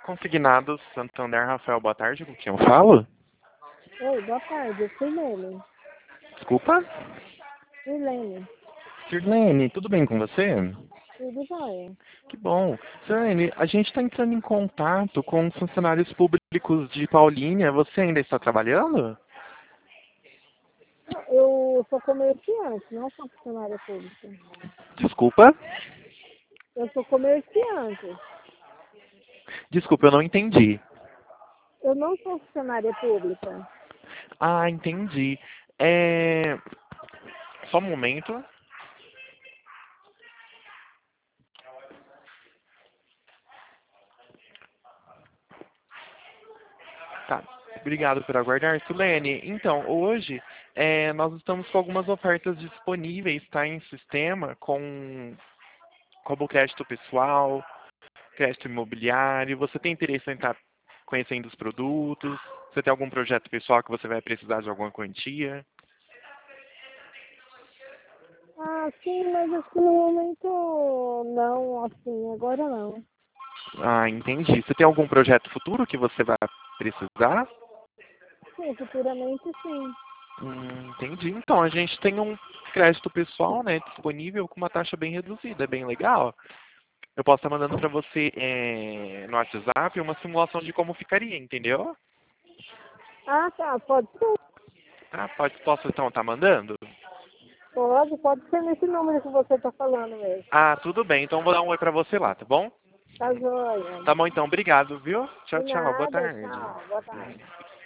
Consignados Santander, Rafael, boa tarde, com quem eu falo? Oi, boa tarde, eu sou Lene. Desculpa? Lene, Sirlene, tudo bem com você? tudo jóia? Que bom. Sirlene, a gente está entrando em contato com funcionários públicos de Paulínia. Você ainda está trabalhando? Eu sou comerciante, não sou funcionária pública. Desculpa? Eu sou comerciante. Desculpa, eu não entendi. Eu não sou funcionária pública. Ah, entendi. Só um momento. Tá. Obrigado por aguardar, Silene. Então, hoje nós estamos com algumas ofertas disponíveis, tá, em sistema, como crédito pessoal, crédito imobiliário. Você tem interesse em estar conhecendo os produtos? Você tem algum projeto pessoal que você vai precisar de alguma quantia? Ah, sim, mas acho que no momento não, assim, agora não. Ah, entendi. Você tem algum projeto futuro que você vai precisar? Sim, futuramente sim. Entendi. Então, a gente tem um crédito pessoal, né, disponível com uma taxa bem reduzida, é bem legal. Eu posso estar mandando para você no WhatsApp uma simulação de como ficaria, entendeu? Ah, tá, pode ser. Ah, posso então estar mandando? Pode ser nesse número que você está falando mesmo. Ah, tudo bem. Então vou dar um oi para você lá, tá bom? Tá joia. Tá bom então, obrigado, viu? Tchau, De tchau, boa nada, tarde. tchau, boa tarde.